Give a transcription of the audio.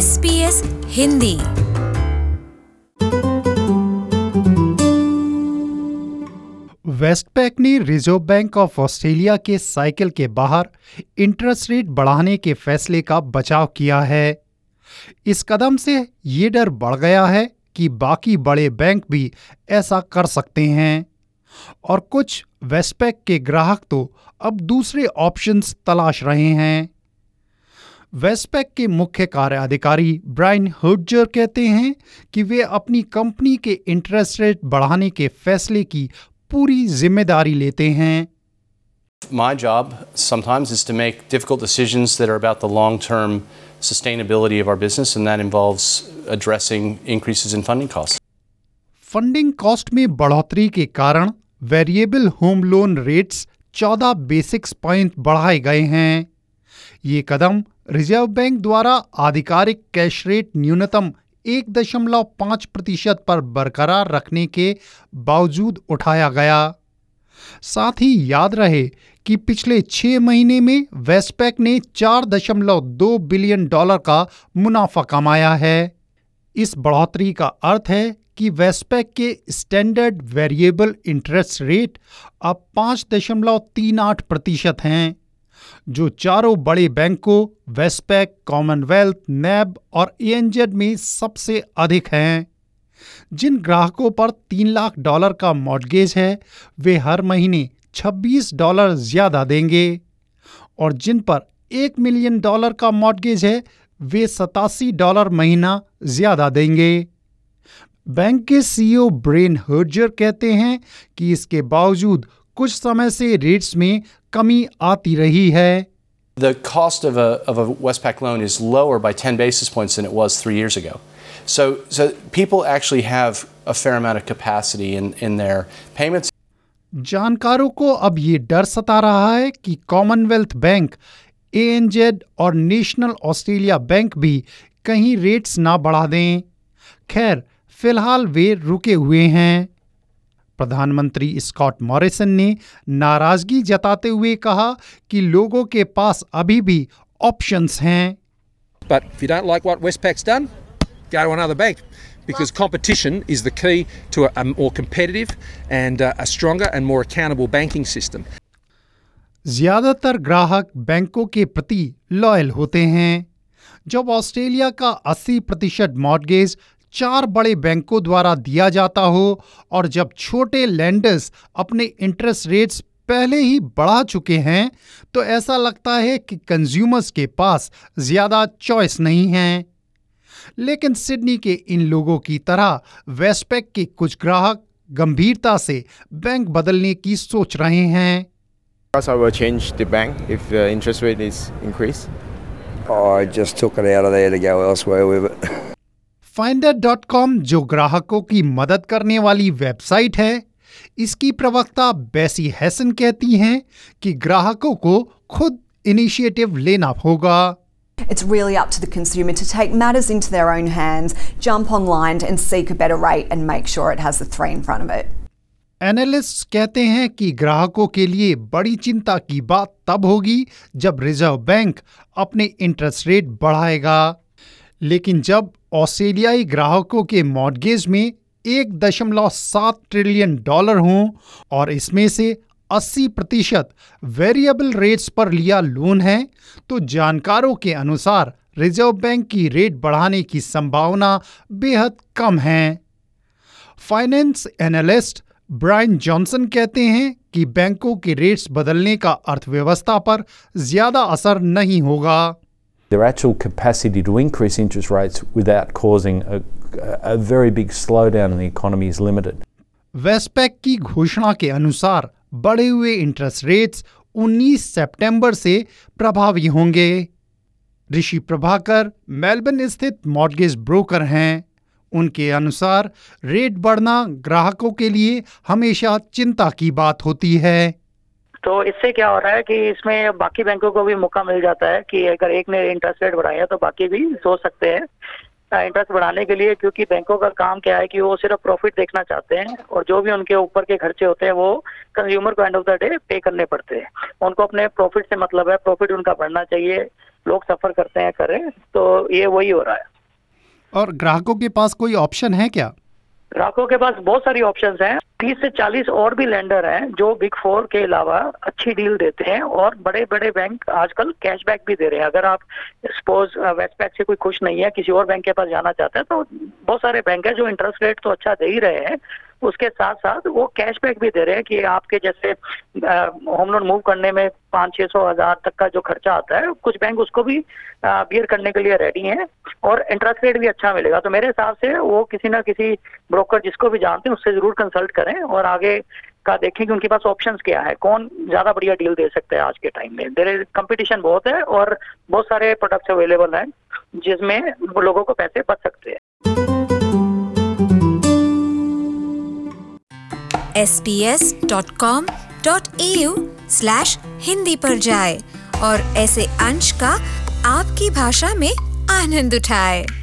SBS Hindi. Westpac ने Reserve Bank of Australia के cycle के बाहर इंटरेस्ट रेट बढ़ाने के फैसले का बचाव किया है। इस कदम से ये डर बढ़ गया है कि बाकी बड़े बैंक भी ऐसा कर सकते हैं और कुछ वेस्टपैक के ग्राहक तो अब दूसरे ऑप्शंस तलाश रहे हैं। वेस्टपैक के मुख्य कार्याधिकारी ब्रायन हर्ट्जर कहते हैं कि वे अपनी कंपनी के इंटरेस्ट रेट बढ़ाने के फैसले की पूरी जिम्मेदारी लेते हैं। My job sometimes is to make difficult decisions that are about the long-term sustainability of our business, and that involves addressing increases in funding costs. Funding cost में बढ़ोतरी के कारण variable home loan rates 14 basics point बढ़ाए गए हैं। ये कदम reserve bank द्वारा आधिकारिक कैश रेट न्यूनतम 1.5% पर बरकरार रखने के बावजूद उठाया गया। साथ ही याद रहे कि पिछले 6 महीने में वेस्टपैक ने $4.2 बिलियन का मुनाफा कमाया है। इस बढ़ोतरी का अर्थ है कि वेस्टपैक के स्टैंडर्ड वेरिएबल इंटरेस्ट रेट अब 5.38% हैं, जो चारों बड़े बैंकों वेस्टपैक, कॉमनवेल्थ, नैब और ANZ में सबसे अधिक हैं। जिन ग्राहकों पर $3 लाख का मॉर्गेज है वे हर महीने $26 ज्यादा देंगे और जिन पर $1 मिलियन का मॉर्गेज है वे $87 महीना ज्यादा देंगे। बैंक के CEO ब्रेन हर्ट्जर कहते हैं कि इसके बावजूद कुछ समय से रेट्स में कमी आती रही है। The cost of a Westpac loan is lower by 10 basis points than it was 3 years ago. So people actually have a fair amount of capacity in their payments. जानकारों को अब ये डर सता रहा है कि कॉमनवेल्थ बैंक, ANZ और नेशनल ऑस्ट्रेलिया बैंक भी कहीं रेट्स ना बढ़ा दें। खैर, फिलहाल वे रुके हुए हैं। प्रधानमंत्री स्कॉट मॉरिसन ने नाराजगी जताते हुए कहा कि लोगों के पास अभी भी ऑप्शंस हैं। But if you don't like what Westpac's done, go to another bank because competition is the key to a more competitive and a stronger and more accountable banking system. ज्यादातर ग्राहक बैंकों के प्रति लॉयल होते हैं। जब Australia का 80% mortgage 4 बड़े बैंकों द्वारा दिया जाता हो और जब छोटे लेंडर्स अपने इंटरेस्ट रेट्स पहले ही बढ़ा चुके हैं तो ऐसा लगता है कि कंज्यूमर्स के पास ज्यादा चॉइस नहीं है। लेकिन सिडनी के इन लोगों की तरह वेस्टपैक के कुछ ग्राहक गंभीरता से बैंक बदलने की सोच रहे हैं। I will change the bank if the interest rate is increased. Oh, I just took it out of there to go elsewhere with it. Finder.com जो ग्राहकों की मदद करने वाली वेबसाइट है, इसकी प्रवक्ता बेसी हैसन कहती हैं कि ग्राहकों को खुद इनिशिएटिव लेना होगा। It's really up to the consumer to take matters into their own hands, jump online and seek a better rate and make sure it has the 3 in front of it. Analysts कहते हैं कि ग्राहकों के लिए बड़ी चिंता की बात तब होगी जब रिजर्व बैंक अपने इंटरेस्ट रेट बढ़ाएगा। लेकिन जब ऑस्ट्रेलियाई ग्राहकों के मॉर्गेज में $1.7 ट्रिलियन हों और इसमें से 80% वेरिएबल रेट्स पर लिया लोन है, तो जानकारों के अनुसार रिजर्व बैंक की रेट बढ़ाने की संभावना बेहद कम है। फाइनेंस एनालिस्ट ब्रायन जॉनसन कहते हैं कि बैंकों के रेट्स बदलने का अर्थव्यवस्था पर ज्यादा असर नहीं होगा। Their actual capacity to increase interest rates without causing a very big slowdown in the economy is limited. Westpac की घोषणा के अनुसार बढ़े हुए इंटरेस्ट रेट्स 19 सितंबर से प्रभावी होंगे। ऋषि प्रभाकर मेलबर्न स्थित मॉर्गेज ब्रोकर हैं। उनके अनुसार रेट बढ़ना ग्राहकों के लिए हमेशा चिंता की बात होती है। तो इससे क्या हो रहा है कि इसमें बाकी बैंकों को भी मौका मिल जाता है कि अगर एक ने इंटरेस्ट रेट बढ़ाया तो बाकी भी सोच सकते हैं इंटरेस्ट बढ़ाने के लिए, क्योंकि बैंकों का काम क्या है कि वो सिर्फ प्रॉफिट देखना चाहते हैं और जो भी उनके ऊपर के खर्चे होते हैं वो कंज्यूमर को एंड ऑफ द डे पे करने पड़ते हैं। उनको अपने प्रॉफिट से मतलब है, प्रॉफिट उनका बढ़ना चाहिए। लोग सफर करते हैं, करें, तो ये वही हो रहा है। और ग्राहकों के पास कोई ऑप्शन है क्या? ग्राहकों के पास बहुत सारी ऑप्शंस हैं। 30 से 40 और भी लेंडर हैं जो बिग 4 के अलावा अच्छी डील देते हैं, और बड़े बड़े बैंक आजकल कैशबैक भी दे रहे हैं। अगर आप सपोज वेस्टपैक से कोई खुश नहीं है, किसी और बैंक के पास जाना चाहता है, तो बहुत सारे बैंक है जो इंटरेस्ट रेट तो अच्छा दे ही रहे हैं, उसके साथ साथ वो कैशबैक भी दे रहे हैं कि आपके जैसे होम लोन मूव करने में 500-600 हज़ार तक का जो खर्चा आता है, कुछ बैंक उसको भी बियर करने के लिए रेडी हैं, और इंटरेस्ट रेट भी अच्छा मिलेगा। तो मेरे हिसाब से वो किसी ना किसी ब्रोकर जिसको भी जानते हैं उससे जरूर कंसल्ट करें, और आगे का देखें कि उनके पास ऑप्शंस क्या है, कौन ज्यादा बढ़िया डील दे सकता है आज के टाइम में। देयर इज कंपटीशन बहुत है और बहुत सारे प्रोडक्ट्स अवेलेबल हैं जिसमें लोगों को पैसे बच सकते हैं। sbs.com.au/hindi पर जाए और ऐसे अंश का आपकी भाषा में आनंद उठाए।